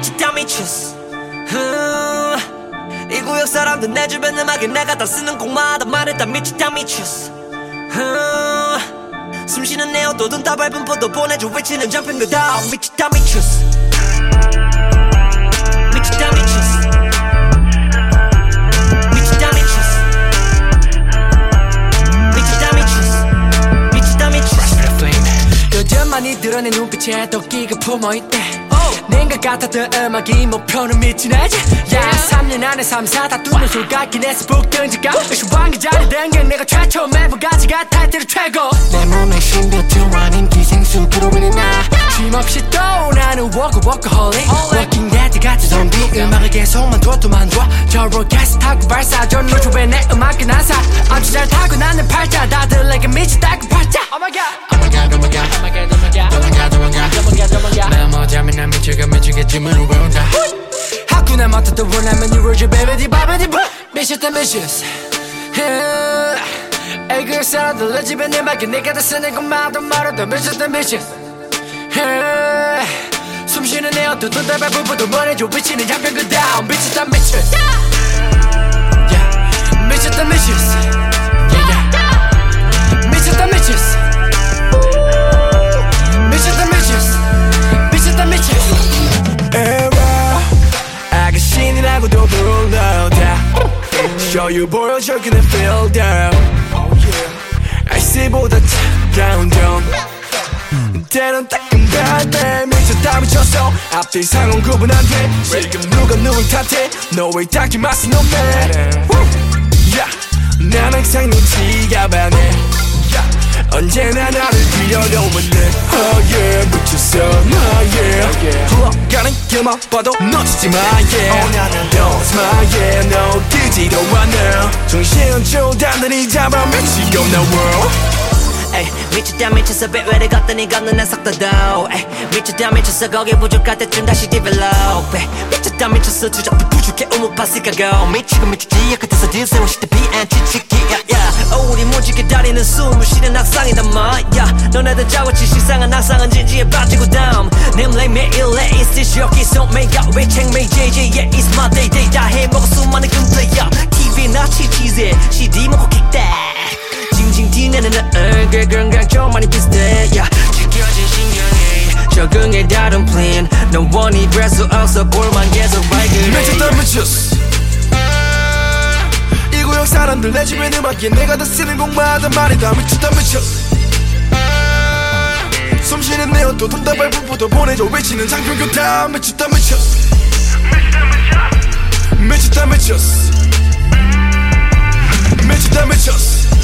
미쳤다 미쳤어. 이 구역 사람들 내 주변 음악에 내가 다 쓰는 곡마다 말했다 미쳤다 미쳤어. 숨쉬는 내 옷도 눈 다 밟은 포도 보내줘 외치는 잡힌 거다 미쳤다 미쳤어. 미쳤다 미쳤어. 미쳤다 미쳤어. 미쳤다 미쳤어. 미쳤다 미쳤어. 요즘 많이 드러낸 눈빛에 도끼가 품어있대. 내가 같았던 음악이 목표는 미치네지. yeah. 3년 안에 3사 다투는 손가락에서 북 던지가 왕기 자리 등경 내가 최초 멤버가지가 타이틀 최고. 내 몸에 신비투와 인기생수 들어오는 나 쉼없이 또 나는 워커홀릭 워킹 데드 같은 좀비. 음악을 계속만 둬도만 둬 저로 가스 타고 발사줘 노조에 내 음악은 안사 아주 잘 타고 나는 팔자 다들 내게 미치다고 팔자. Oh my god oh my god oh my god oh my god oh my god oh my god oh my god oh my god oh my god 나 뭐자면 난 미치겠지만 외운다 하쿠나 마타도 원하면 이루어져 baby 바바디 바 미쳤다 미쳤어. 에이 그 사람들 내 집에 내 밖에 내가 다 쓰는 것마다 말해도 미쳤다 미쳤어. 숨쉬는 내 어떤 돈 달발 부부도 보내줘 위치는 양평 그 다음 미쳤다 미쳤어. yeah. 미쳤다 미쳤어. yeah, yeah. 미쳤다 미쳤어. 미쳤다 미쳤어. 미쳤다 미쳤어. 아가씨니라고도 불러다 Show you 보여줘 그냥 feel down 아이스보다 차가운 점 때론 따끔한데 미쳤다 미쳤어 앞뒤 상황 구분 안 돼 지금 누가 누굴 탓해 너의 딱히 맛은 없네. 난 항상 눈치가 반해 언제나 나를 들여다오면 돼. Oh yeah 미쳤어 yeah. 흘러가는 길만 봐도 놓치지 마 yeah. 나는 놓지 마 yeah. 너 뜨지도 않아 정신은 조단들이 잡아 미치고 나 world. 에이 미쳤다 미쳤어 배외를 걷더니 걷는 난 속도도 에이 미쳤다 미쳤어 거기 부족할 때쯤 다시 develop 에이 미쳤다 미쳤어 주작도 부족해 우무파스가 go 미치고 미치지 끝에서 딜세워 시대 비앤치치기 우리 무지개 다리는 숨을 쉬는 낙상이다 마야 너네들 짜고치 식상한 낙상은 진지에 빠지고 다음 님레 매일레 is this your key so make out we check me JJ yeah it's my day day 다 해먹어 수많은 금플레이야 TV나 치치즈에 CD 먹고 kickback 징징 티내는 나 얼굴 건강 좀 많이 비슷해 지켜진 신경에 적응해 다른 plan No one 이별 수 없어 볼만 계속 발견해 미쳤다 미쳤어. 이 구역 사람들 내 집에 음악에 내가 다 쓰는 곡마다 말이다 미쳤다 미쳤어. 숨쉬는 내 옷도 돈 다 밟은 포도 보내줘 외치는 장평교 다 미쳤다 미쳤어. 미쳤다 미쳤어. 미쳤다 미쳤어.